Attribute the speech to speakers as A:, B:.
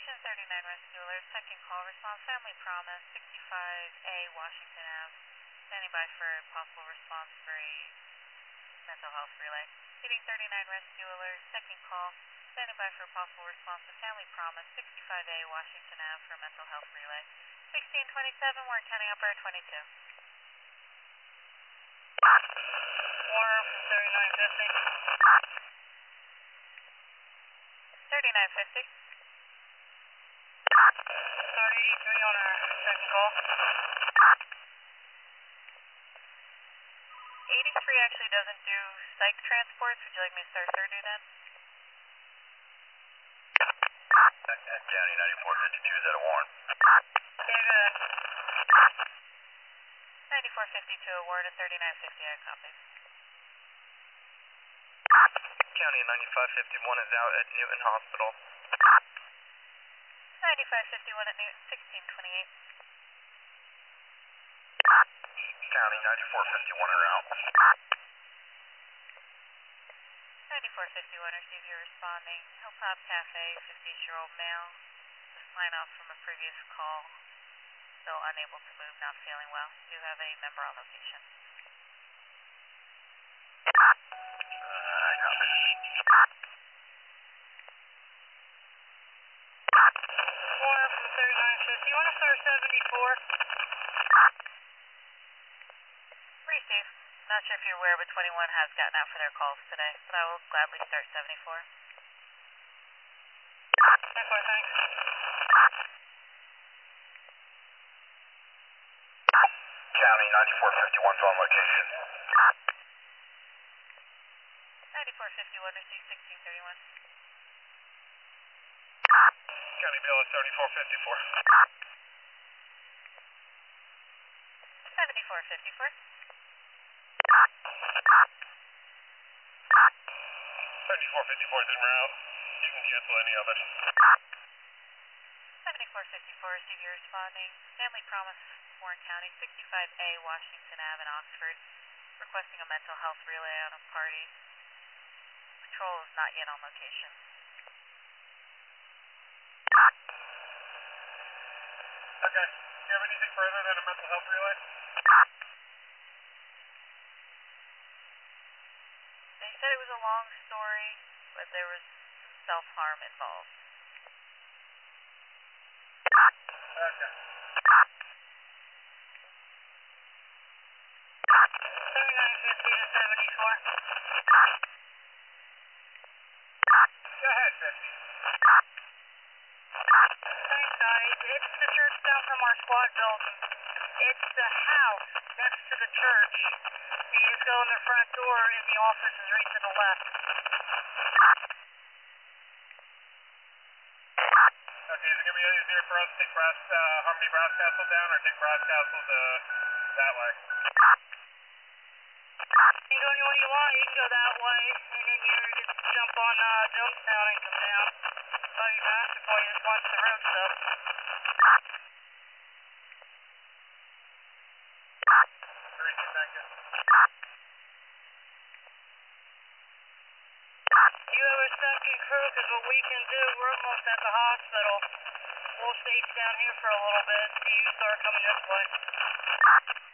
A: Station 39 Rescue Alert, second call, response family promise, 65A Washington Ave. Standing by for possible response for a mental health relay. Leading 39 Rescue Alert, second call, standing by for possible response to family promise, 65A Washington Ave for mental health relay. 1627, Warren County Operator 22.
B: Warren from 3950.
A: 3950.
B: 3083 on our second call.
A: 83 actually doesn't do psych transports. Would you like me to start 30 then?
C: County 9452, is that a Warren?
B: Yeah, go ahead.
A: 9452, award at 3950, I copy.
C: County 9551 is out at Newton Hospital.
A: 9551 at Newton, 1628.
C: County 9451 are out.
A: 9451, receive you responding. Hilltop Cafe, 58-year-old male. Just line off from a previous call. Still unable to move, not feeling well. Do have a member on location.
B: Warren from 3950. You want to start 74?
A: Receive. Not sure if you're aware, but 21 has gotten out for their calls today, but I will gladly start 74.
B: 74, thanks.
C: County 9451's on location.
A: 9451, receive 1631.
C: County BLS 3454.
A: 7454.
C: 3454 is en route. You can cancel any others.
A: 7454, receive you responding. Family Promise, Warren County, 65A Washington Ave in Oxford. Requesting a mental health relay on a party. Patrol is not yet on location.
C: Okay. Do you have anything further than a mental health relay?
A: They said it was a long story, but there was some self-harm involved.
C: Okay.
B: 3950 to 74.
C: Go ahead, 50.
B: Thanks, guys. It's the church down from our squad building. It's the house next to the church. You just go in the front door and the office is right to the left.
C: Okay, is it going to be easier for us to take Harmony Brass Castle down or take Brass Castle to that way?
B: You can go any way you want. You can go that way, and then you just jump on Jonestown and come down. All you're asking for, you just watch the road stuff.
C: Thank you.
B: You have a second crew, because what we can do, we're almost at the hospital. We'll stay down here for a little bit until you start coming this way.